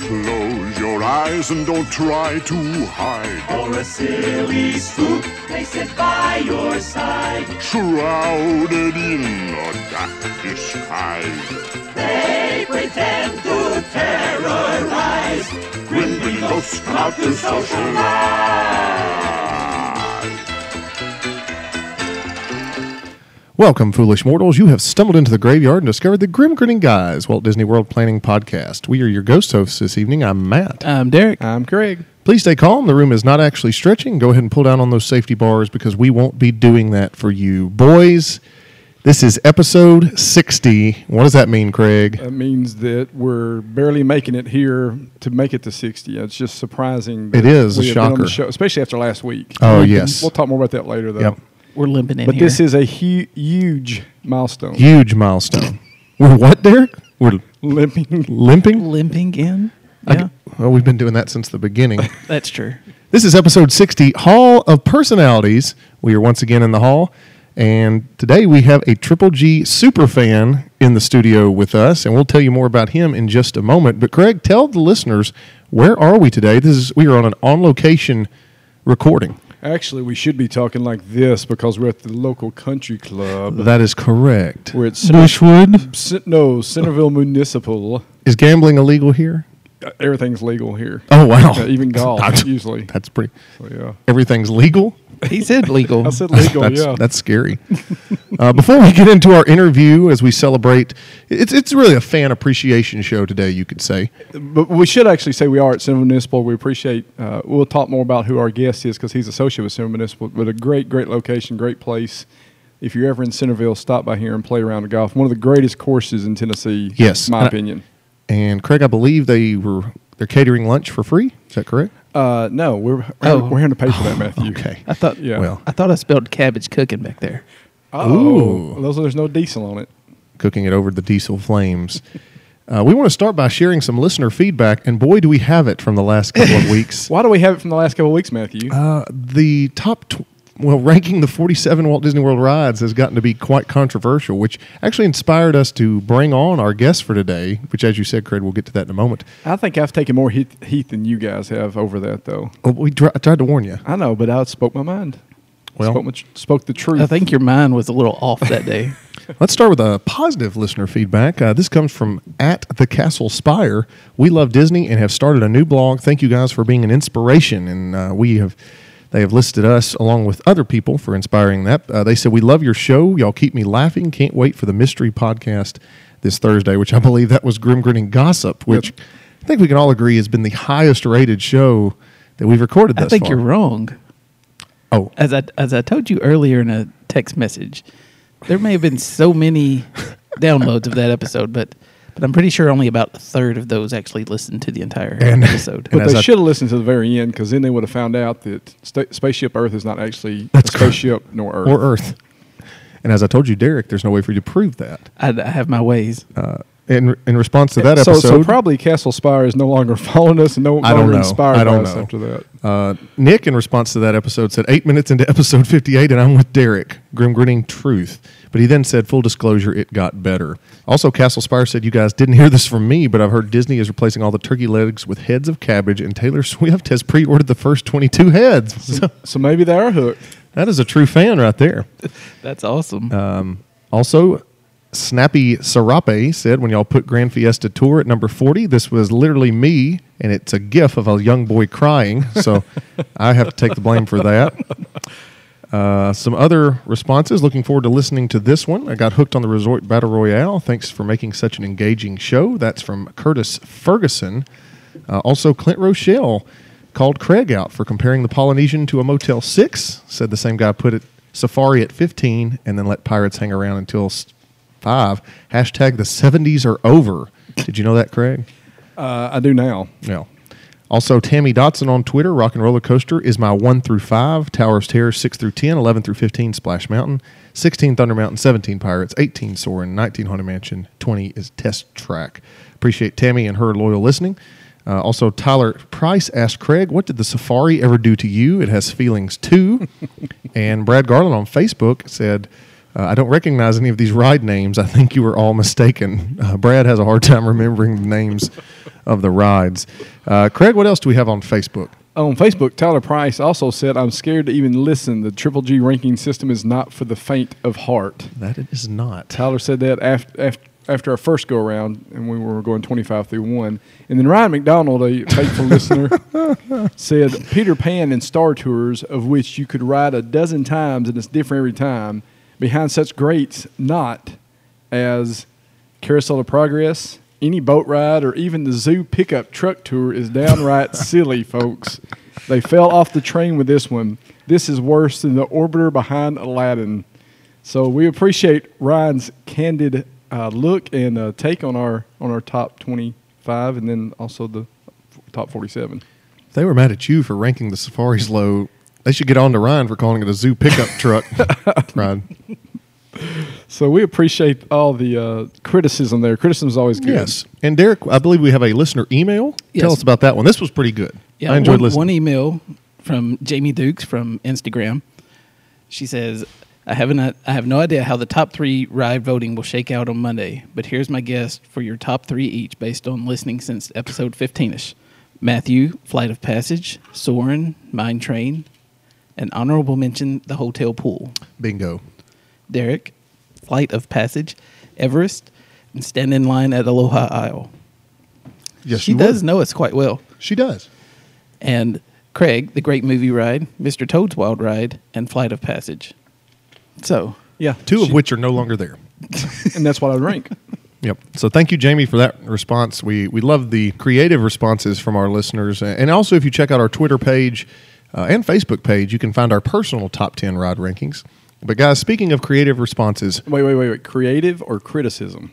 Close your eyes and don't try to hide. For a silly spook, they sit by your side. Shrouded in a dark disguise. They pretend to terrorize. Grim Grinning Ghosts come out to socialize. Welcome, foolish mortals. You have stumbled into the graveyard and discovered the Grim Grinning Guys Walt Disney World Planning Podcast. We are your ghost hosts this evening. I'm Matt. I'm Derek. I'm Craig. Please stay calm. The room is not actually stretching. Go ahead and pull down on those safety bars because we won't be doing that for you. Boys, this is episode 60. What does that mean, Craig? That means that we're barely making it here to make it to 60. It's just surprising. That It is a we have been on shocker. the show, especially after last week. Oh, yes. We'll talk more about that later, though. Yep. We're limping in But here. this is a huge milestone. Huge milestone. We're what, Derek? We're Limping. limping? limping in. I Yeah, g- Well, we've been doing that since the beginning. that's true. This is episode 60, Hall of Personalities. We are once again in the hall, and today we have a Triple G super fan in the studio with us, and we'll tell you more about him in just a moment. But Craig, tell the listeners, where are we today? We are on an on-location recording. Actually, we should be talking like this because we're at the local country club. That is correct. We're at Bushwood? Centerville Municipal. Is gambling illegal here? Everything's legal here. Oh, wow. Even golf, usually. That's pretty. So, yeah. Everything's legal? He said legal. I said legal, yeah. That's scary. Before we get into our interview, as we celebrate, it's really a fan appreciation show today, you could say. But we should actually say we are at Centerville Municipal. We appreciate, we'll talk more about who our guest is because he's associated with Centerville Municipal, but a great location, great place. If you're ever in Centerville, stop by here and play around the golf. One of the greatest courses in Tennessee, Yes. in my opinion. And Craig, I believe they're catering lunch for free. Is that correct? No, we're having to pay for that, Matthew. Okay. I thought. Yeah. Well, I thought I spelled cabbage cooking back there. Oh, there's no diesel on it. cooking it over the diesel flames. We want to start by sharing some listener feedback, and boy, do we have it from the last couple of weeks. Why do we have it from the last couple of weeks, Matthew? The top, ranking the 47 Walt Disney World rides has gotten to be quite controversial, which actually inspired us to bring on our guest for today, which, as you said, Craig, we'll get to that in a moment. I think I've taken more heat than you guys have over that, though. Oh, I tried to warn you. I know, but I spoke my mind. Well, spoke the truth. I think your mind was a little off that day. let's start with a positive listener feedback. This comes from @thecastlespire. We love Disney and have started a new blog. Thank you guys for being an inspiration, and they have listed us along with other people for inspiring that. They said, we love your show. Y'all keep me laughing. Can't wait for the mystery podcast this Thursday, which I believe that was Grim Grinning Gossip, which I think we can all agree has been the highest rated show that we've recorded thus I think far. you're wrong. Oh, As I told you earlier in a text message, there may have been so many downloads of that episode, but I'm pretty sure only about a third of those actually listened to the entire episode. And But as they I- should have listened to the very end because then they would have found out that Spaceship Earth is not actually That's a spaceship nor Earth. or Earth. And as I told you, Derek, there's no way for you to prove that. I have my ways. In response to that So episode, probably Castle Spire is no longer following us and no I don't longer know. inspired I by don't us know. after that. Nick, in response to that episode, said 8 minutes into episode 58, and I'm with Derek, Grim Grinning Truth. But he then said, full disclosure, it got better. Also, Castle Spire said, you guys didn't hear this from me, but I've heard Disney is replacing all the turkey legs with heads of cabbage, and Taylor Swift has pre-ordered the first 22 heads. So So maybe they are hooked. that is a true fan right there. That's awesome. Also, Snappy Serape said, when y'all put Grand Fiesta Tour at number 40, this was literally me, and it's a gif of a young boy crying, so I have to take the blame for that. Some other responses. Looking forward to listening to this one. I got hooked on the Resort Battle Royale. Thanks for making such an engaging show. That's from Curtis Ferguson. Also, Clint Rochelle called Craig out for comparing the Polynesian to a Motel 6. Said the same guy put it Safari at 15 and then let pirates hang around until 5. Hashtag the 70s are over. Did you know that, Craig? I do now. Yeah. Also, Tammy Dotson on Twitter, Rock and Roller Coaster is my 1 through 5, Towers Terror 6 through 10, 11 through 15, Splash Mountain, 16 Thunder Mountain, 17 Pirates, 18 Soarin', 19 Haunted Mansion, 20 is Test Track. Appreciate Tammy and her loyal listening. Also, Tyler Price asked Craig, what did the Safari ever do to you? It has feelings too. And Brad Garland on Facebook said, I don't recognize any of these ride names. I think you were all mistaken. Brad has a hard time remembering the names of the rides. Craig, what else do we have on Facebook? On Facebook, Tyler Price also said, I'm scared to even listen. The Triple G ranking system is not for the faint of heart. That it is not. Tyler said that after our first go-around, and we were going 25 through 1. And then Ryan McDonald, a faithful listener, said, Peter Pan and Star Tours, of which you could ride a dozen times and it's different every time, behind such greats not as Carousel of Progress, any boat ride, or even the zoo pickup truck tour is downright silly, folks. They fell off the train with this one. This is worse than the orbiter behind Aladdin. So we appreciate Ryan's candid look and take on our top 25, and then also the top 47. If they were mad at you for ranking the safaris low, they should get on to Ryan for calling it a zoo pickup truck ride. So we appreciate all the criticism there. Criticism is always good. Yes. And Derek, I believe we have a listener email. Yes. Tell us about that one. This was pretty good. Yeah, I enjoyed listening. One email from Jamie Dukes from Instagram. She says, I have no idea how the top 3 ride voting will shake out on Monday, but here's my guess for your top 3 each based on listening since episode 15-ish. Matthew, Flight of Passage, Soarin', Mine Train, and honorable mention, the hotel pool. Bingo. Derek, Flight of Passage, Everest, and Stand in Line at Aloha Isle. Yes, She does know us quite well. She does. And Craig, The Great Movie Ride, Mr. Toad's Wild Ride, and Flight of Passage. So, Yeah. Two of which are no longer there. And that's what I would rank. Yep. So thank you, Jamie, for that response. We love the creative responses from our listeners. And also, if you check out our Twitter page and Facebook page, you can find our personal top 10 ride rankings. But, guys, speaking of creative responses. Wait. Creative or criticism?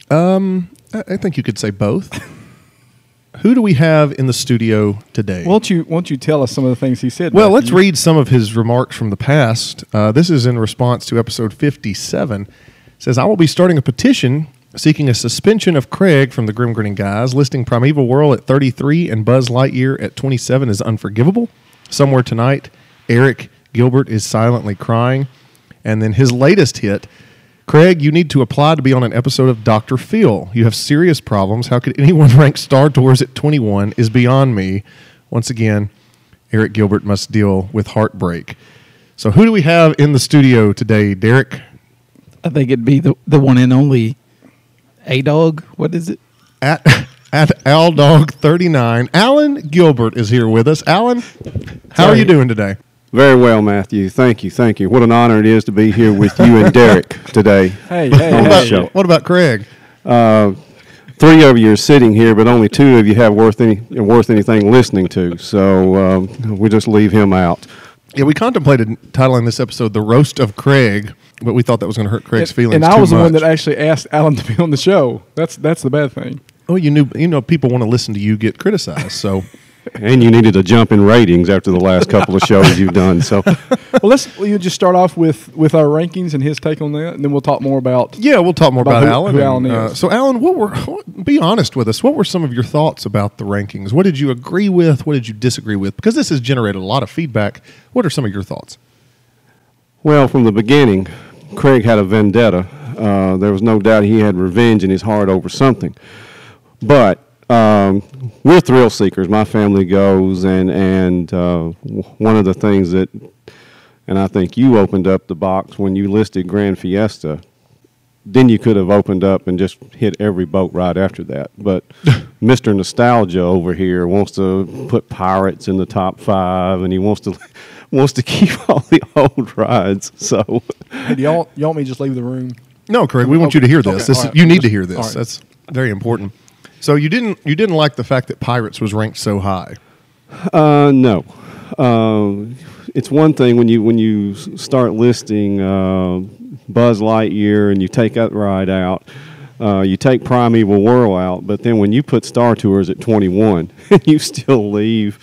I think you could say both. Who do we have in the studio today? Won't you tell us some of the things he said? Well, Matthew? let's read some of his remarks from the past. This is in response to episode 57. It says, I will be starting a petition seeking a suspension of Craig from the Grim Grinning Guys, listing Primeval Whirl at 33 and Buzz Lightyear at 27 as unforgivable. Somewhere Tonight, Eric Gilbert is silently crying. And then his latest hit, Craig, you need to apply to be on an episode of Dr. Phil. You have serious problems. How could anyone rank Star Tours at 21 is beyond me. Once again, Eric Gilbert must deal with heartbreak. So who do we have in the studio today, Derek? I think it'd be the one and only A-Dog. What is it? At AlDog39. Alan Gilbert is here with us. Alan, how are you doing today? Very well, Matthew. Thank you. What an honor it is to be here with you and Derek today. Hey. on the show. What about Craig? 3 of you are sitting here, but only 2 of you have worth anything listening to. So we just leave him out. Yeah, we contemplated titling this episode "The Roast of Craig," but we thought that was going to hurt Craig's feelings. And I was too the one much. that actually asked Alan to be on the show. That's the bad thing. Oh, you know, people want to listen to you get criticized. So, And you needed a jump in ratings after the last couple of shows you've done. So Well, you just start off with our rankings and his take on that, and then we'll talk more about. yeah, we'll talk more about Alan. who and, Alan is. So, Alan, be honest with us. What were some of your thoughts about the rankings? What did you agree with? What did you disagree with? Because this has generated a lot of feedback. What are some of your thoughts? Well, from the beginning, Craig had a vendetta. There was no doubt he had revenge in his heart over something. But we're thrill seekers. My family goes, and one of the things that, and I think you opened up the box when you listed Grand Fiesta. Then you could have opened up and just hit every boat right after that. But Mr. Nostalgia over here wants to put Pirates in the top 5, and he wants to keep all the old rides. So, Hey, do y'all want me to just leave the room? No, Craig, we want you to hear this. Okay, all right. You need to hear this. All right. That's very important. So you didn't like the fact that Pirates was ranked so high. no. It's one thing when you start listing Buzz Lightyear and you take that ride out, you take Primeval Whirl out, but then when you put Star Tours at 21, you still leave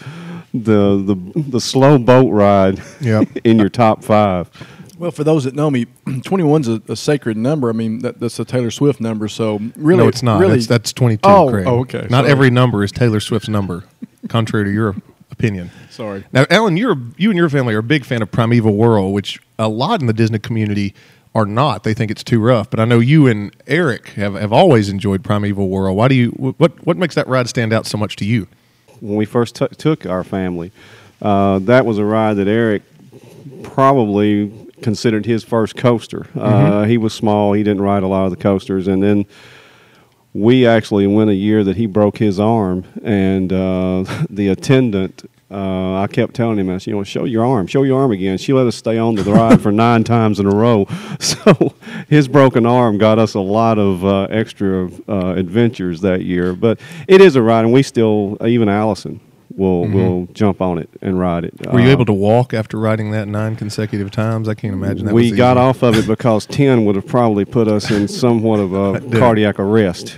the slow boat ride Yep. in your top 5. Well, for those that know me, 21's a sacred number. I mean, that's a Taylor Swift number. So really, No, it's not. Really, That's 22, Oh, Craig. okay. Not Sorry. every number is Taylor Swift's number, contrary to your opinion. Sorry. Now, Alan, you and your family are a big fan of Primeval Whirl, which a lot in the Disney community are not. They think it's too rough. But I know you and Eric have always enjoyed Primeval Whirl. Why do you? What makes that ride stand out so much to you? When we first took our family, that was a ride that Eric probably considered his first coaster. He was small. He didn't ride a lot of the coasters. And then we actually went a year that he broke his arm, and the attendant, I kept telling him, show your arm again. She let us stay on the ride for 9 times in a row. So his broken arm got us a lot of extra adventures that year. But it is a ride, and we still, even Allison will jump on it and ride it. Were you able to walk after riding that 9 consecutive times? I can't imagine that. We got off of it because 10 would have probably put us in somewhat of a cardiac arrest.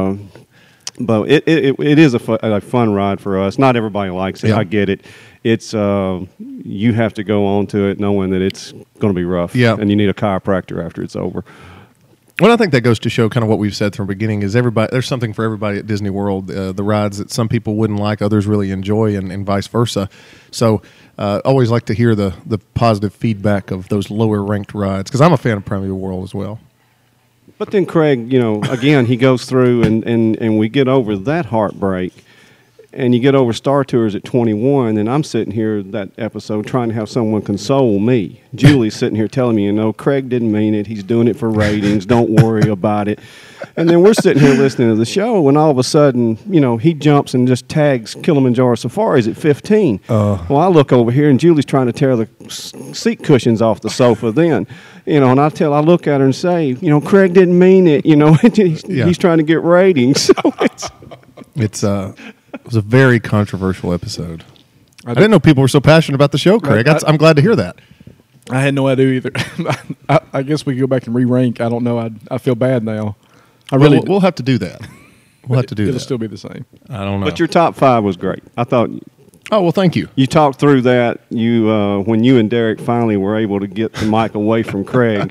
But it is a fun ride for us. Not everybody likes it. Yeah. I get it. It's you have to go on to it knowing that it's going to be rough. Yeah. And you need a chiropractor after it's over. Well, I think that goes to show kind of what we've said from the beginning is there's something for everybody at Disney World. The rides that some people wouldn't like, others really enjoy, and vice versa. So always like to hear the positive feedback of those lower ranked rides because I'm a fan of Primeval Whirl as well. But then Craig, again, he goes through and we get over that heartbreak, and you get over Star Tours at 21, and I'm sitting here that episode trying to have someone console me. Julie's sitting here telling me, Craig didn't mean it. He's doing it for ratings. Don't worry about it. And then we're sitting here listening to the show, and all of a sudden, he jumps and just tags Kilimanjaro Safaris at 15. Well, I look over here, and Julie's trying to tear the seat cushions off the sofa then. And I look at her and say, Craig didn't mean it. He's trying to get ratings. So it was a very controversial episode. I didn't know people were so passionate about the show, Craig. I'm glad to hear that. I had no idea either. I guess we could go back and re-rank. I don't know. I feel bad now. We'll have to do that. It'll still be the same. I don't know. But your top 5 was great. I thought. Oh, well, thank you. You talked through that. When you and Derek finally were able to get the mic away from Craig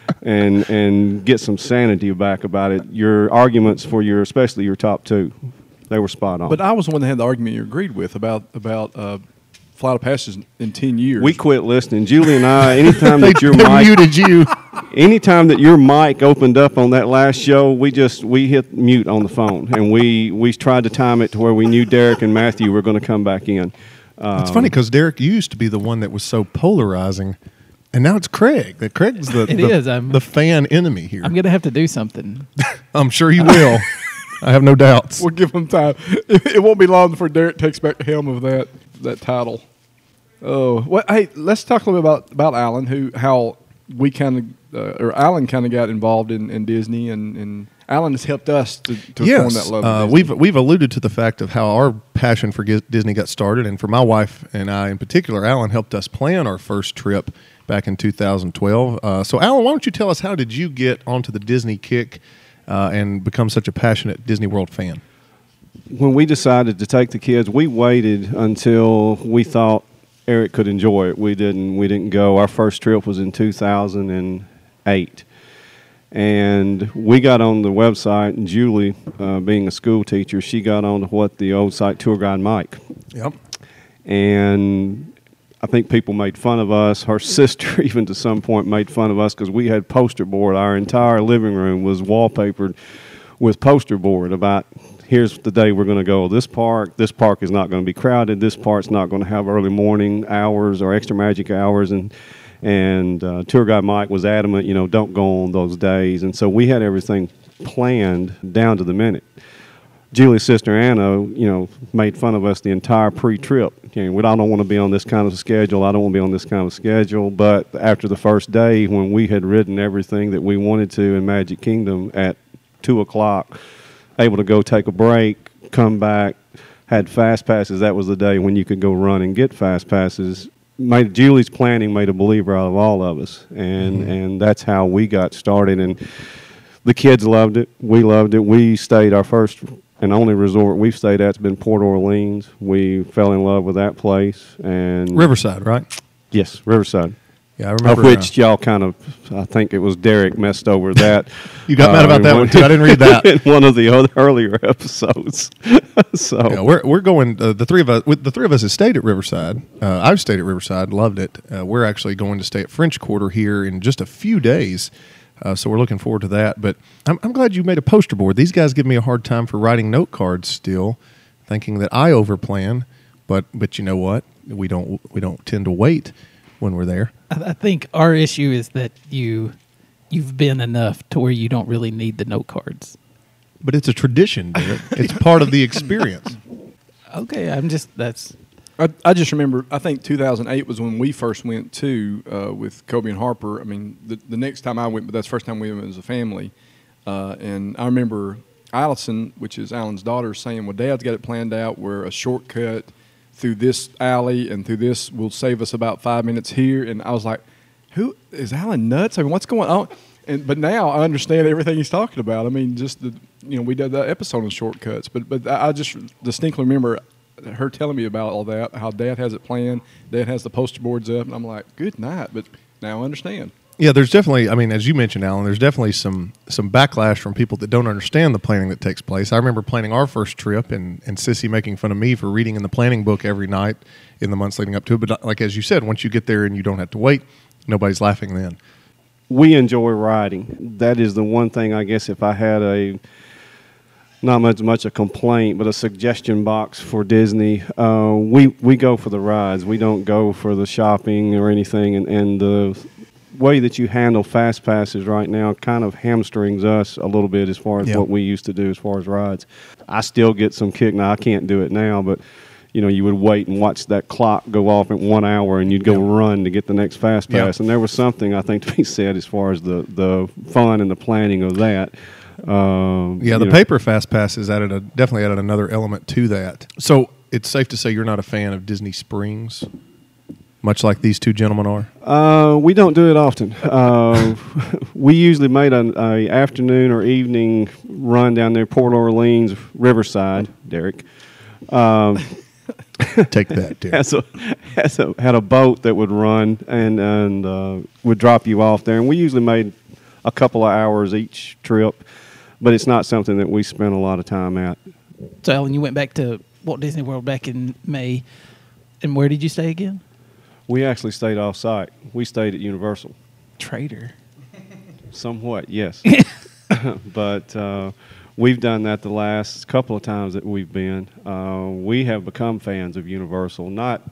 and get some sanity back about it, your arguments for especially your top 2, they were spot on. But I was the one that had the argument you agreed with about Flight of Passage in 10 years. We quit listening. Julie and I, anytime that your they mic muted you. Anytime that your mic opened up on that last show, we hit mute on the phone, and we tried to time it to where we knew Derek and Matthew were going to come back in. It's funny because Derek used to be the one that was so polarizing, and now it's Craig. Craig's the fan enemy here. I'm going to have to do something. I'm sure he will. I have no doubts. We'll give him time. It won't be long before Derek takes back the helm of that title. Oh, well, hey, let's talk a little bit about Alan, how we kind of, or Alan kind of got involved in Disney, and Alan has helped us to form that love of Disney. We've alluded to the fact of how our passion for Disney got started, and for my wife and I in particular, Alan helped us plan our first trip back in 2012. So, Alan, why don't you tell us, how did you get onto the Disney kick and become such a passionate Disney World fan? When we decided to take the kids, we waited until we thought Eric could enjoy it. We didn't go. Our first trip was in 2008. And we got on the website, and Julie, being a school teacher, she got on to what the old site Tour Guide Mike. Yep. And I think people made fun of us. Her sister, even to some point, made fun of us because we had poster board. Our entire living room was wallpapered with poster board about, here's the day we're going to go to this park. This park is not going to be crowded. This park's not going to have early morning hours or extra magic hours. And Tour Guide Mike was adamant, don't go on those days. And so we had everything planned down to the minute. Julie's sister Anna, made fun of us the entire pre-trip. I don't want to be on this kind of schedule. I don't want to be on this kind of schedule. But after the first day, when we had ridden everything that we wanted to in Magic Kingdom at 2 o'clock, able to go take a break, come back, had fast passes. That was the day when you could go run and get fast passes. Julie's planning made a believer out of all of us, and that's how we got started. And the kids loved it. We loved it. We stayed, our first and only resort we've stayed at's been Port Orleans. We fell in love with that place. And Riverside, right? Yes, Riverside. Yeah, I remember. Of which y'all kind of, I think it was Derek messed over that. You got mad about that one too. I didn't read that in one of the other earlier episodes. So yeah, we're going. The three of us. The three of us have stayed at Riverside. I've stayed at Riverside, loved it. We're actually going to stay at French Quarter here in just a few days. So we're looking forward to that. But I'm glad you made a poster board. These guys give me a hard time for writing note cards still, thinking that I overplan. But you know what? We don't tend to wait when we're there. I think our issue is that you've been enough to where you don't really need the note cards. But it's a tradition, Derek. It's part of the experience. Okay, I just remember, I think 2008 was when we first went to with Kobe and Harper. I mean, the next time I went, but that's the first time we went as a family. And I remember Allison, which is Alan's daughter, saying, well, Dad's got it planned out where a shortcut through this alley and through this will save us about 5 minutes here. And I was like, who is Alan nuts? I mean, what's going on? But now I understand everything he's talking about. I mean, just we did that episode on shortcuts, but I just distinctly remember her telling me about all that, how Dad has it planned, Dad has the poster boards up, and I'm like, good night, but now I understand. Yeah, there's definitely, I mean, as you mentioned, Alan, there's definitely some backlash from people that don't understand the planning that takes place. I remember planning our first trip and Sissy making fun of me for reading in the planning book every night in the months leading up to it. But like as you said, once you get there and you don't have to wait, nobody's laughing then. we enjoy riding. That is the one thing, I guess, if I had not much a complaint, but a suggestion box for Disney. We go for the rides. We don't go for the shopping or anything. And the way that you handle fast passes right now kind of hamstrings us a little bit as far as what we used to do as far as rides. I still get some kick. Now, I can't do it now, but you would wait and watch that clock go off at 1 hour, and you'd go run to get the next fast pass. And there was something, I think, to be said as far as the fun and the planning of that. The paper fast passes definitely added another element to that. So it's safe to say you're not a fan of Disney Springs, much like these two gentlemen are? We don't do it often. We usually made an afternoon or evening run down there, Port Orleans, Riverside, Derek. Take that, Derek. Had a boat that would run and would drop you off there. And we usually made a couple of hours each trip, but it's not something that we spend a lot of time at. So, Alan, you went back to Walt Disney World back in May, and where did you stay again? We actually stayed off-site. We stayed at Universal. Traitor. Somewhat, yes. But we've done that the last couple of times that we've been. We have become fans of Universal, not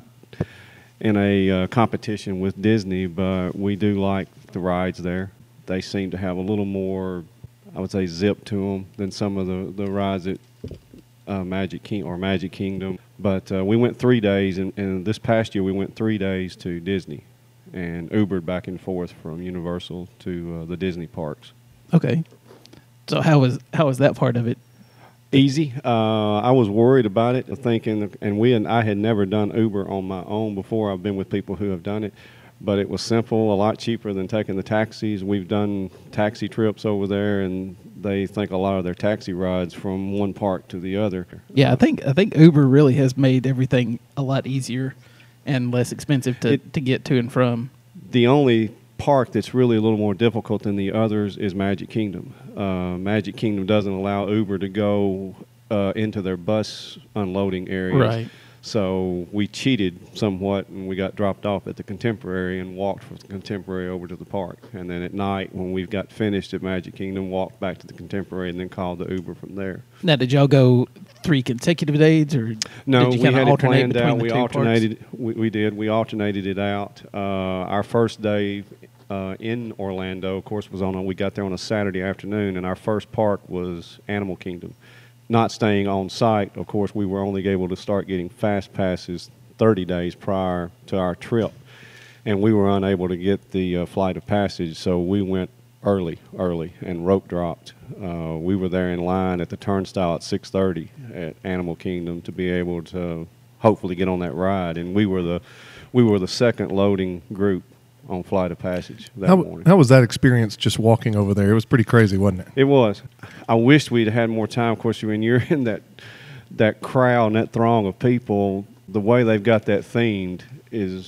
in a competition with Disney, but we do like the rides there. They seem to have a little more, I would say, zip to them than some of the rides at Magic Kingdom. But we went 3 days, and this past year we went 3 days to Disney and Ubered back and forth from Universal to the Disney parks. Okay. So how was that part of it? Easy. I was worried about it, thinking, and I had never done Uber on my own before. I've been with people who have done it. But it was simple, a lot cheaper than taking the taxis. We've done taxi trips over there, and they think a lot of their taxi rides from one park to the other. Yeah, I think Uber really has made everything a lot easier and less expensive to get to and from. The only park that's really a little more difficult than the others is Magic Kingdom. Magic Kingdom doesn't allow Uber to go into their bus unloading areas. Right. So we cheated somewhat, and we got dropped off at the Contemporary and walked from the Contemporary over to the park. And then at night, when we got finished at Magic Kingdom, walked back to the Contemporary and then called the Uber from there. Now, did y'all go 3 consecutive days, or no? did you We had it planned out. We alternated. We did. We alternated it out. Our first day in Orlando, of course, we got there on a Saturday afternoon, and our first park was Animal Kingdom. Not staying on site, of course, we were only able to start getting fast passes 30 days prior to our trip, and we were unable to get the flight of passage, so we went early and rope dropped. We were there in line at the turnstile at 6:30 at Animal Kingdom to be able to hopefully get on that ride, and we were the second loading group on flight of passage that morning. How was that experience just walking over there? It was pretty crazy, wasn't it? It was. I wished we'd had more time. Of course, when you're in that crowd and that throng of people, the way they've got that themed is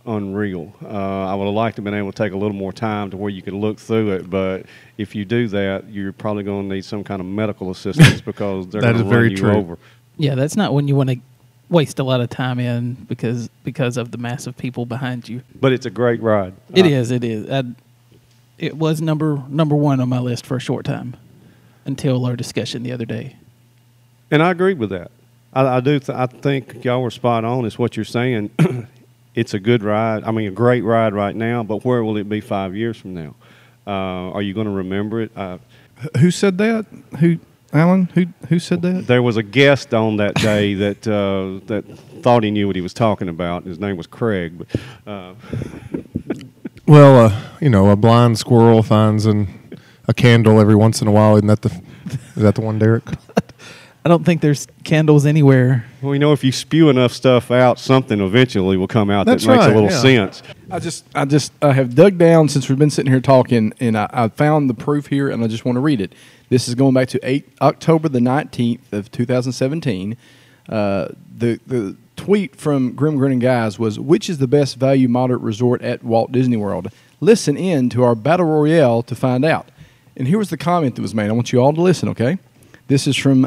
unreal. I would have liked to have been able to take a little more time to where you could look through it, but if you do that, you're probably going to need some kind of medical assistance because they're That going is to run very you true. over. Yeah, that's not when you want to waste a lot of time in because of the massive people behind you. But it's a great ride. It is. It was number one on my list for a short time until our discussion the other day. And I agree with that. I do. I think y'all were spot on. Is what you're saying. It's a good ride. I mean, a great ride right now. But where will it be 5 years from now? Are you going to remember it? Who said that? Alan? Who said that? There was a guest on that day that that thought he knew what he was talking about. His name was Craig. But, Well, a blind squirrel finds a candle every once in a while. Is that the one, Derek? I don't think there's candles anywhere. well, if you spew enough stuff out, something eventually will come out That's that makes right, a little yeah. sense. I have dug down since we've been sitting here talking, and I found the proof here, and I just want to read it. This is going back to October the 19th of 2017. The tweet from Grim Grinning Guys was, which is the best value moderate resort at Walt Disney World? Listen in to our Battle Royale to find out. And here was the comment that was made. I want you all to listen, okay? This is from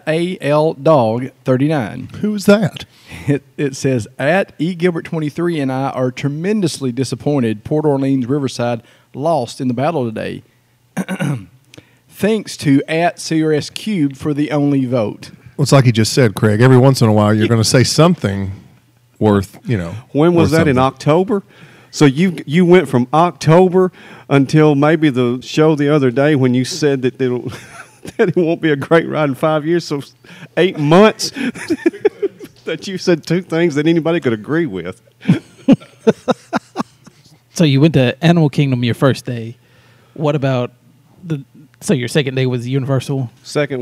@ALDog39. Who's that? It says, @eGilbert23 and I are tremendously disappointed Port Orleans Riverside lost in the battle today. Thanks to @CRS Cube for the only vote. Well, it's like he just said, Craig. Every once in a while, you're going to say something worth, When was worth that? In something. October? So you went from October until maybe the show the other day when you said that that it won't be a great ride in 5 years. So 8 months that you said two things that anybody could agree with. So you went to Animal Kingdom your first day. What about so your second day was Universal? Second,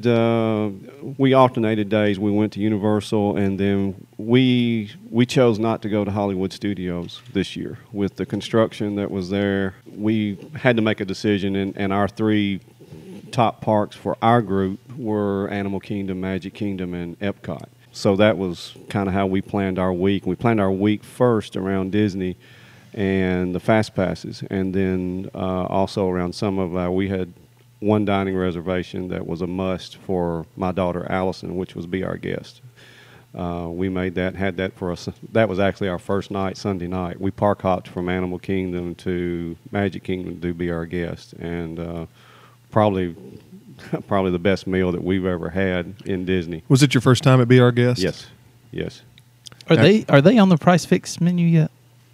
we alternated days. We went to Universal, and then we chose not to go to Hollywood Studios this year. With the construction that was there, we had to make a decision, and our three top parks for our group were Animal Kingdom, Magic Kingdom, and Epcot. So that was kind of how we planned our week. We planned our week first around Disney and the Fast Passes, and then also around we had one dining reservation that was a must for my daughter Allison, which was Be Our Guest. We made that, had that for us. That was actually our first night, Sunday night. We park hopped from Animal Kingdom to Magic Kingdom to do Be Our Guest, and probably the best meal that we've ever had in Disney. Was it your first time at Be Our Guest? Yes. Are they on the Price Fix menu yet?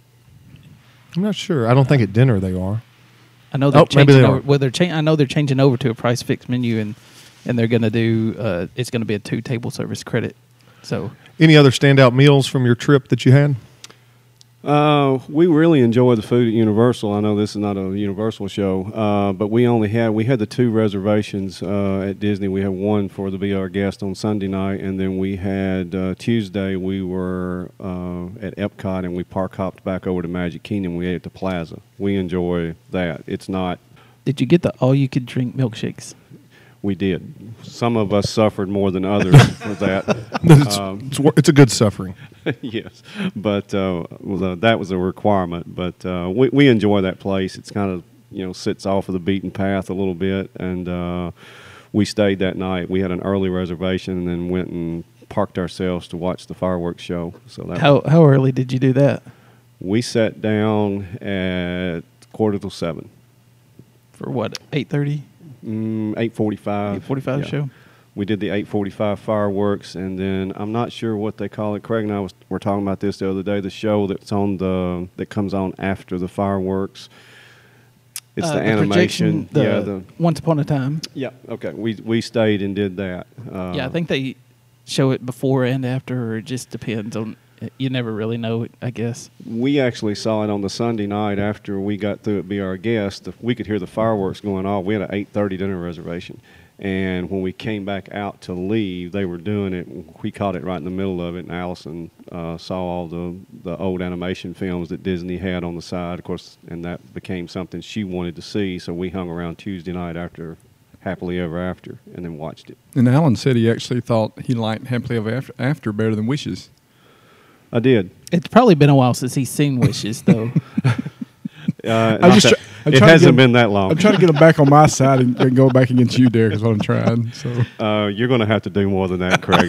I'm not sure. I don't think at dinner they are. I know they're maybe changing they over. are. Well, I know they're changing over to a Price Fix menu, and they're going to do. It's going to be a 2 table service credit. So, Any other standout meals from your trip that you had? We really enjoy the food at Universal. I know this is not a Universal show, but we had the 2 reservations at Disney. We had one for the Be Our Guest on Sunday night, and then we had Tuesday we were at Epcot, and we park hopped back over to Magic Kingdom. We ate at the Plaza. We enjoy that. It's not. did you get the all-you-could-drink milkshakes? We did. Some of us suffered more than others with that. It's a good suffering. Yes, but that was a requirement. But we enjoy that place. It's kind of sits off of the beaten path a little bit, and we stayed that night. We had an early reservation, and then went and parked ourselves to watch the fireworks show. So that How early did you do that? we sat down at 7:15. For what, 8:30? 8:45. 8:45 show? We did the 8:45 fireworks, and then I'm not sure what they call it. Craig and I were talking about this the other day. The show that comes on after the fireworks. It's the animation. Projection, the Once Upon a Time. Yeah. Okay. We stayed and did that. Yeah, I think they show it before and after, or it just depends on. You never really know, I guess. We actually saw it on the Sunday night after we got through at Be Our Guest. We could hear the fireworks going off. We had an 8:30 dinner reservation. And when we came back out to leave, they were doing it. We caught it right in the middle of it, and Allison saw all the old animation films that Disney had on the side, of course, and that became something she wanted to see. So we hung around Tuesday night after Happily Ever After and then watched it. And Alan said he actually thought he liked Happily Ever After better than Wishes. I did. It's probably been a while since he's seen Wishes, though. I'm just it trying to hasn't get- been that long. I'm trying to get them back on my side and go back against you, Derek, is what I'm trying. So You're going to have to do more than that, Craig.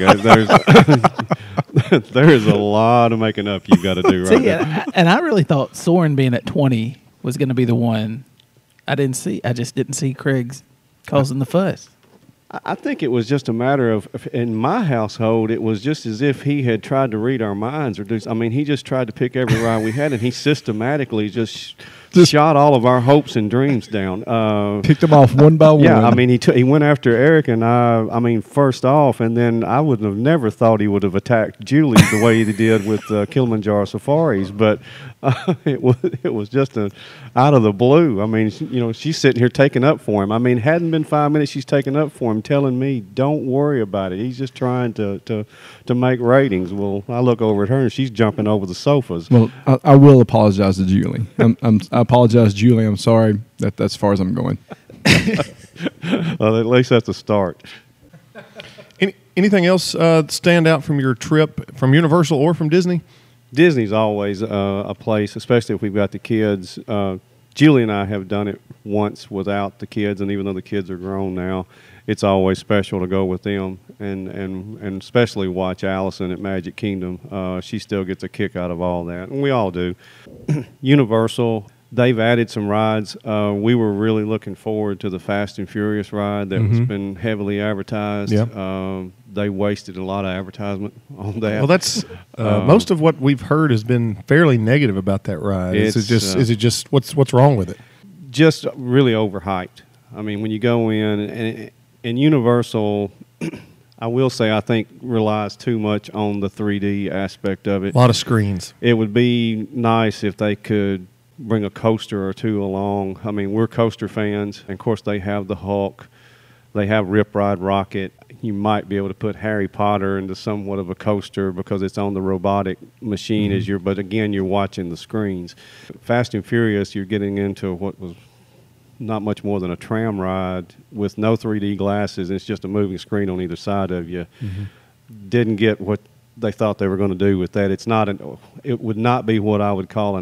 There's a lot of making up you've got to do right See, now. and I really thought Soren being at 20 was going to be the one. I just didn't see Craig's causing the fuss. I think it was just a matter of, in my household, it was just as if he had tried to read our minds or do. I mean, he just tried to pick every ride we had, and he systematically just shot all of our hopes and dreams down. picked them off one by one. Yeah, I mean, he went after Eric and I mean, first off, and then I would have never thought he would have attacked Julie the way he did with Kilimanjaro Safaris, but it was just out of the blue. I mean, she's sitting here taking up for him. I mean, hadn't been 5 minutes, she's taking up for him, telling me, "Don't worry about it. He's just trying to make ratings." Well, I look over at her and she's jumping over the sofas. Well, I will apologize to Julie. I apologize, Julie. I'm sorry. That's as far as I'm going. Well, at least that's a start. Anything else stand out from your trip, from Universal or from Disney? Disney's always a place, especially if we've got the kids. Julie and I have done it once without the kids, and even though the kids are grown now, it's always special to go with them and especially watch Allison at Magic Kingdom. She still gets a kick out of all that, and we all do. Universal, they've added some rides. We were really looking forward to the Fast and Furious ride that has been heavily advertised. Yeah. They wasted a lot of advertisement on that. Well, that's most of what we've heard has been fairly negative about that ride. Is it just what's wrong with it? Just really overhyped. I mean, when you go in and Universal, I will say I think relies too much on the 3D aspect of it. A lot of screens. It would be nice if they could bring a coaster or two along. I mean, we're coaster fans, and of course they have the Hulk, they have Rip Ride Rocket. You might be able to put Harry Potter into somewhat of a coaster because it's on the robotic machine but again, you're watching the screens. Fast and Furious, you're getting into what was not much more than a tram ride with no 3D glasses. It's just a moving screen on either side of you. Didn't get what they thought they were going to do with that. It would not be what I would call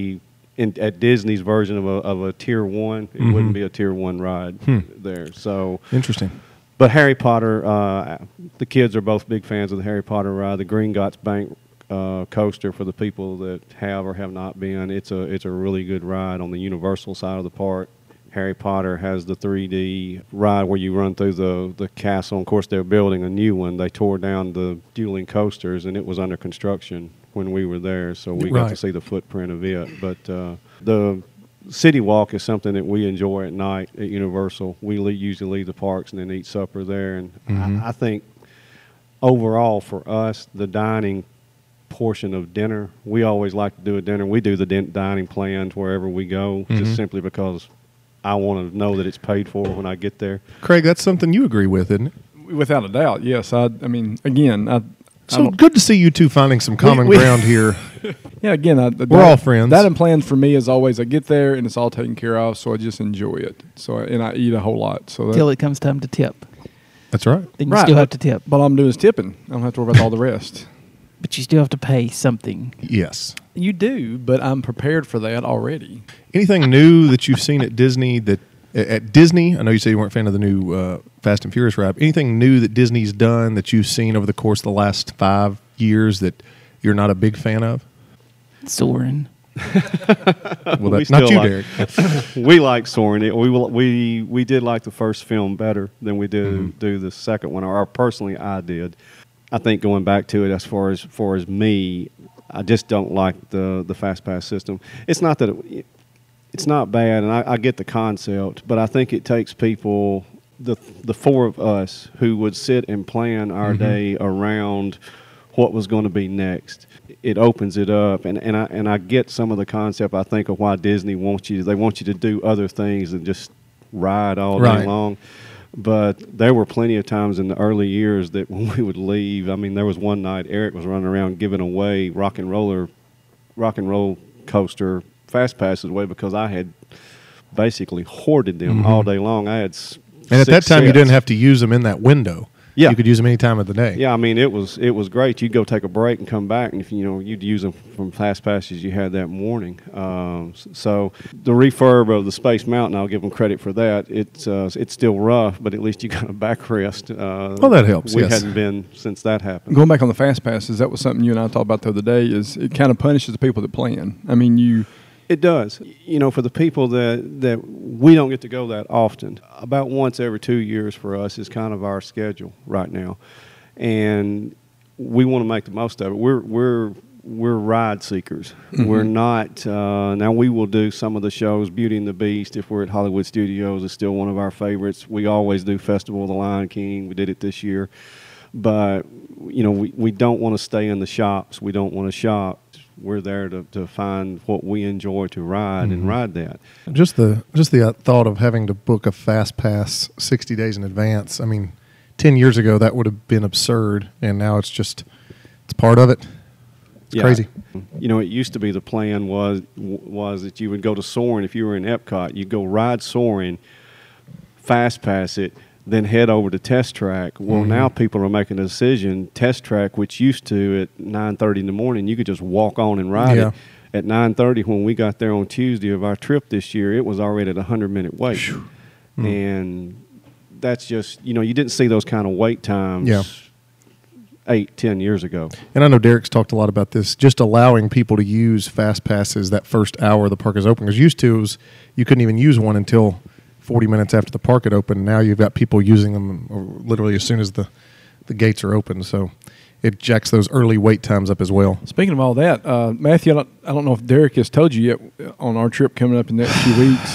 at Disney's version of a tier 1. It wouldn't be a tier 1 ride there. So Interesting. But Harry Potter, the kids are both big fans of the Harry Potter ride. The Gringotts Bank coaster, for the people that have or have not been, it's a really good ride on the Universal side of the park. Harry Potter has the 3D ride where you run through the castle. Of course, they're building a new one. They tore down the dueling coasters, and it was under construction when we were there, so we got to see the footprint of it. But the City Walk is something that we enjoy at night at Universal. We usually leave the parks and then eat supper there. And I think overall for us, the dining portion of dinner, we always like to do a dinner. We do the dining plans wherever we go, just simply because I want to know that it's paid for when I get there. Craig, that's something you agree with, isn't it? Without a doubt, yes. I mean, again, So good to see you two finding some common ground here. yeah, again, We're all friends. That and plans for me is always I get there and it's all taken care of, so I just enjoy it. And I eat a whole lot. So Till it comes time to tip. That's right. Then you still have to tip. But all I'm doing is tipping. I don't have to worry about all the rest. But you still have to pay something. Yes. You do, but I'm prepared for that already. Anything new that you've seen at Disney at Disney, I know you said you weren't a fan of the new Fast and Furious ride. Anything new that Disney's done that you've seen over the course of the last 5 years that you're not a big fan of? Soarin'. Well, that's not you, Derek. We like Soarin'. We did like the first film better than we did do the second one, or personally I did. I think going back to it, as far as me, I just don't like the Fast Pass system. It's not that it's not bad, and I get the concept, but I think it takes people, the four of us, who would sit and plan our day around what was going to be next. It opens it up, and I get some of the concept, I think, of why Disney wants you to do other things than just ride all day long. But there were plenty of times in the early years that when we would leave, I mean, there was one night Eric was running around giving away rock and roll coaster fast passes away because I had basically hoarded them all day long. I had And at that time, you sets. didn't have to use them in that window. Yeah. You could use them any time of the day. Yeah, I mean it was great. You'd go take a break and come back, and if you'd use them from fast passes you had that morning. So the refurb of the Space Mountain, I'll give them credit for that. It's still rough, but at least you got a backrest. That helps. We yes. hadn't been since that happened. Going back on the fast passes, that was something you and I talked about the other day. Is it kind of punishes the people that plan? I mean, It does. For the people that we don't get to go that often, about once every 2 years for us is kind of our schedule right now, and we want to make the most of it. We're ride seekers. Mm-hmm. We're not. Now we will do some of the shows. Beauty and the Beast, if we're at Hollywood Studios, is still one of our favorites. We always do Festival of the Lion King. We did it this year, but we don't want to stay in the shops. We don't want to shop. We're there to find what we enjoy to ride and ride that. Just the thought of having to book a fast pass 60 days in advance. I mean, 10 years ago that would have been absurd, and now it's part of it. It's crazy. It used to be the plan was that you would go to Soarin'. If you were in Epcot, you'd go ride Soarin', fast pass it, then head over to Test Track. Well, now people are making a decision. Test Track, which used to at 9:30 in the morning, you could just walk on and ride it. At 9:30, when we got there on Tuesday of our trip this year, it was already at a 100-minute wait. And that's just, you didn't see those kind of wait times 8-10 years ago. And I know Derek's talked a lot about this, just allowing people to use fast passes that first hour the park is open. Because used to, you couldn't even use one until 40 minutes after the park had opened. Now you've got people using them literally as soon as the gates are open. So it jacks those early wait times up as well. Speaking of all that, Matthew, I don't know if Derek has told you yet on our trip coming up in the next few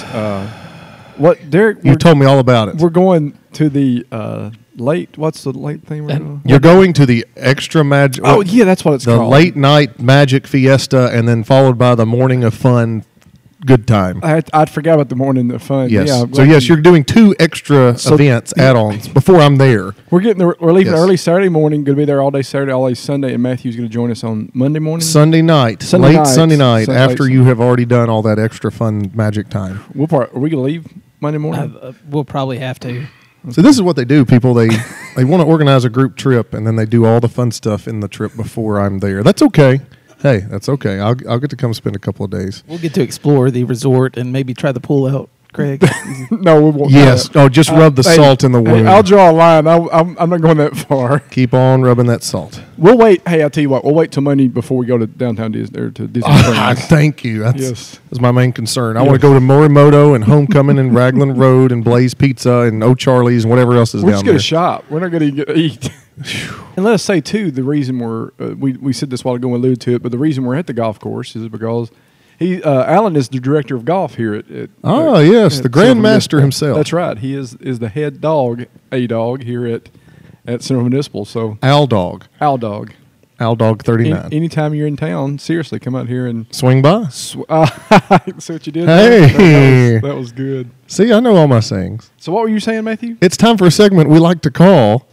weeks. Derek? You told me all about it. We're going to the late. What's the late thing we're doing? You're going to the extra magic. Oh yeah, that's what it's the called. late night magic fiesta, and then followed by the morning of fun. Good time. I'd forgot about the morning of fun. Yes. Yeah, So yes, you're doing 2 extra events, add-ons before I'm there. We're leaving Yes. early Saturday morning. Going to be there all day Saturday, all day Sunday, and Matthew's going to join us on Monday morning. Sunday night, Sunday late night. Sunday night, Sunday after night. you have already done all that extra fun magic time. Are we going to leave Monday morning? We'll probably have to. So this is what they do, people. They want to organize a group trip, and then they do all the fun stuff in the trip before I'm there. That's okay. Hey, that's okay. I'll get to come spend a couple of days. We'll get to explore the resort and maybe try the pool out, Craig. No, we won't. do Yes. that. Oh, just rub the salt in the wound. I'll draw a line. I'm not going that far. Keep on rubbing that salt. We'll wait. Hey, I'll tell you what. We'll wait till Monday before we go to downtown Disney or to Disney Springs. Thank you. Yes. That's my main concern. I want to go to Morimoto and Homecoming and Raglan Road and Blaze Pizza and O'Charlie's and whatever else is We're down just there. going to shop. We're not going to eat. And let us say too, the reason we said this a while ago, we alluded to it, but the reason we're at the golf course is because Alan is the director of golf here at yes, at the Silver Grandmaster Municipal. himself. That's right. He is the head dog here at Silver Municipal. So Al Dog. Al Dog. Al Dog 39. Anytime you're in town, seriously, come out here and Swing by. see what you did there? Hey. That was good. See, I know all my sayings. So what were you saying, Matthew? It's time for a segment we like to call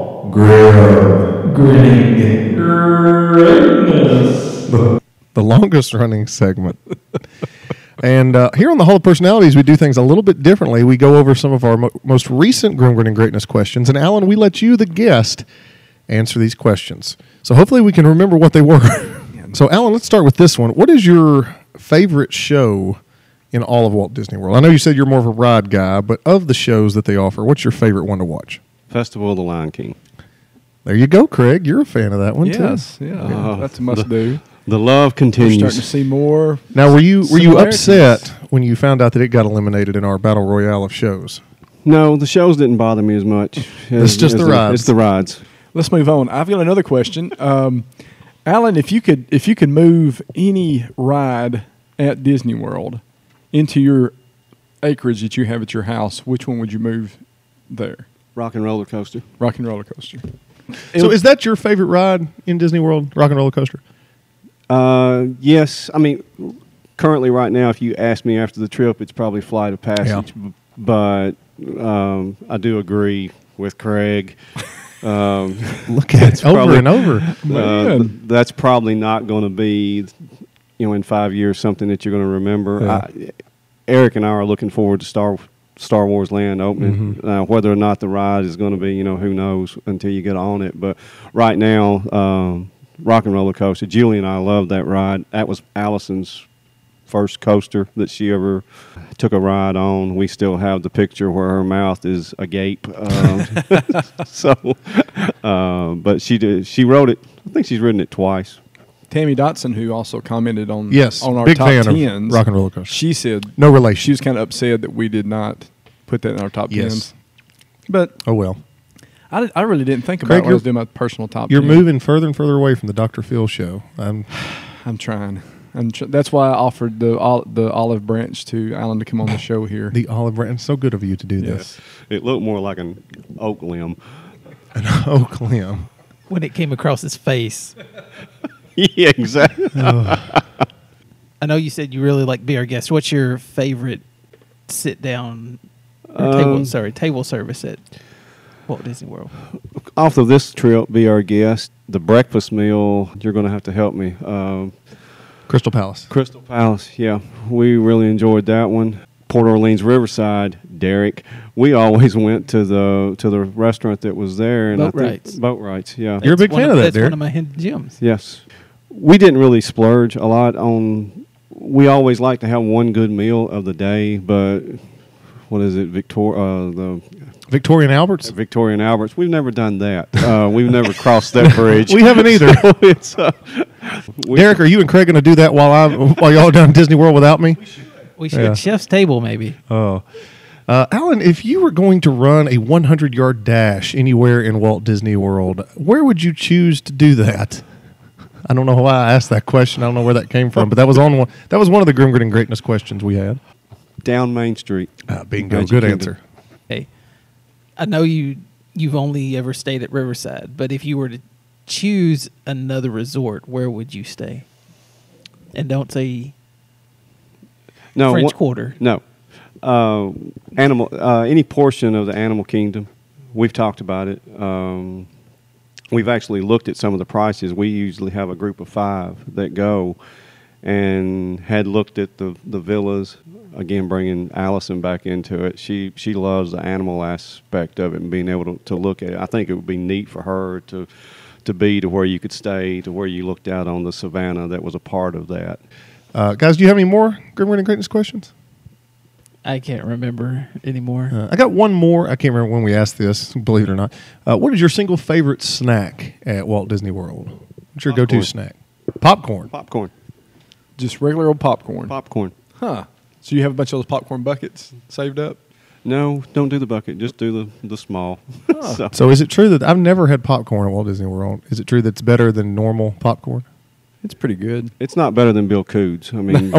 the longest running segment. And here on the Hall of Personalities, we do things a little bit differently. We go over some of our most recent Grim Grinning Greatness questions. And Alan, we let you, the guest, answer these questions. So hopefully we can remember what they were. So Alan, let's start with this one. What is your favorite show in all of Walt Disney World? I know you said you're more of a ride guy, but of the shows that they offer, what's your favorite one to watch? Festival of the Lion King. There you go, Craig. You're a fan of that one Yes, too. yeah, that's a must do. The love We're continues. starting to see more. Now, were you similarities. upset when you found out that it got eliminated in our battle royale of shows? No, the shows didn't bother me as much. It's just the rides. It's the rides. Let's move on. I've got another question. Alan, if you could move any ride at Disney World into your acreage that you have at your house, which one would you move there? Rock and roller coaster. Rock and roller coaster. So is that your favorite ride in Disney World, Rock and Roller Coaster? Yes. I mean, currently right now, if you ask me after the trip, it's probably Flight of Passage. Yeah. But I do agree with Craig. Look at it over probably- and over. Man. That's probably not going to be, in 5 years, something that you're going to remember. Yeah. Eric and I are looking forward to Star Wars Land opening. Whether or not the ride is going to be, who knows until you get on it. But right now, Rock and Roller Coaster, Julie and I love that ride. That was Allison's first coaster that she ever took a ride on. We still have the picture where her mouth is agape. But she wrote it. I think she's ridden it twice. Tammy Dotson, who also commented on Yes, on our big top fan tens, of Rock and Roller Coaster. she said No relation. she was kind of upset that we did not put that in our top Yes. tens. But Oh, well. I really didn't think about Craig, it when I was doing my personal top You're 10. moving further and further away from the Dr. Phil show. I'm trying. That's why I offered the olive branch to Alan to come on the show here. The olive branch. So good of you to do Yes. It looked more like an oak limb. this. An oak limb. When it came across his face. Yeah, exactly. I know you said you really like Be Our Guest. What's your favorite sit down or table service at Walt Disney World? Off of this trip, Be Our Guest, the breakfast meal, you're going to have to help me. Crystal Palace. Crystal Palace, yeah. We really enjoyed that one. Port Orleans Riverside, Derek. We always went to the restaurant that was there. And Boat Rights, yeah. You're a big fan of that, That's Derek. one of my hidden gems. Yes. We didn't really splurge a lot on. We always like to have one good meal of the day, but what is it, the Victoria and Albert's? Victoria and Albert's? We've never done that. We've never crossed that bridge. We haven't either. So it's, Derek, are you and Craig going to do that while y'all are down at Disney World without me? We should Yeah. chef's table maybe. Oh. Alan, if you were going to run a 100-yard dash anywhere in Walt Disney World, where would you choose to do that? I don't know why I asked that question. I don't know where that came from, but that was one of the Grim Grit and Greatness questions we had. down Main Street. Bingo. Magic Good Kingdom. answer. Hey, I know you've only ever stayed at Riverside, but if you were to choose another resort, where would you stay? And don't say No, French Quarter. No, any portion of the Animal Kingdom. We've talked about it. We've actually looked at some of the prices. We usually have a group of 5 that go, and had looked at the villas. Again, bringing Allison back into it. She loves the animal aspect of it and being able to look at it. I think it would be neat for her to be to where you could stay, to where you looked out on the savannah that was a part of that. Guys, do you have any more Grim Grit and Greatness questions? I can't remember anymore. I got one more. I can't remember when we asked this, believe it or not. What is your single favorite snack at Walt Disney World? What's your go-to snack? Popcorn. Popcorn. Just regular old popcorn. Popcorn. Huh. So you have a bunch of those popcorn buckets saved up? No, don't do the bucket. Just do the small. So is it true that I've never had popcorn at Walt Disney World? Is it true that it's better than normal popcorn? It's pretty good. It's not better than Bill Coods. I mean,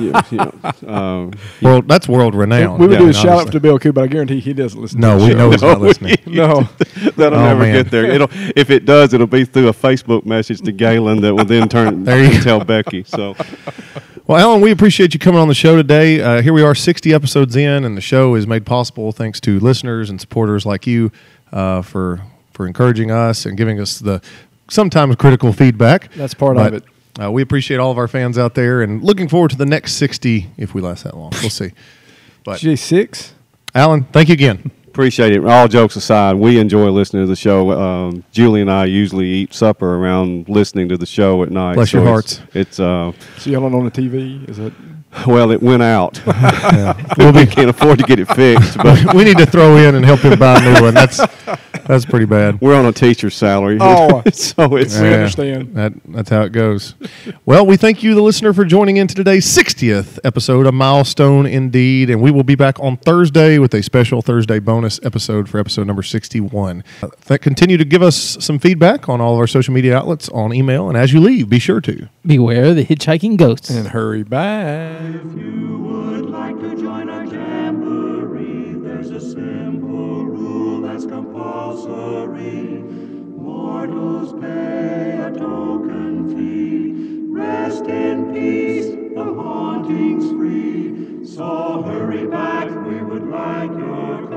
Well, well, that's world renowned. We would do a Yeah, shout out obviously. to Bill Cooper, but I guarantee he doesn't listen No, to the we show. know he's not listening. No. that'll Oh, never man. get there. If it does, it'll be through a Facebook message to Galen that will then There you go. tell Becky. So Well, Alan, we appreciate you coming on the show today. Here we are 60 episodes in, and the show is made possible thanks to listeners and supporters like you for encouraging us and giving us the sometimes critical feedback. That's part But, of it. We appreciate all of our fans out there and looking forward to the next 60 if we last that long. We'll see. But, G6? Alan, thank you again. appreciate it. All jokes aside, we enjoy listening to the show. Julie and I usually eat supper around listening to the show at night. Bless your hearts. It's So y'all don't on the TV? Is it? well, it went out. We'll We be, can't afford to get it fixed, but we need to throw in and help him buy a new one. That's pretty bad. we're on a teacher's salary. Oh. So it's We understand. That's how it goes. Well, we thank you, the listener, for joining in to today's 60th episode, a milestone indeed. And we will be back on Thursday with a special Thursday bonus episode for episode number 61. Continue to give us some feedback on all of our social media outlets on email. And as you leave, be sure to. Beware the hitchhiking ghosts. And hurry back. If you would like to join our jamboree, there's a simple rule that's compulsory. Mortals pay a token fee. Rest in peace, the haunting's free. So hurry back, we would like your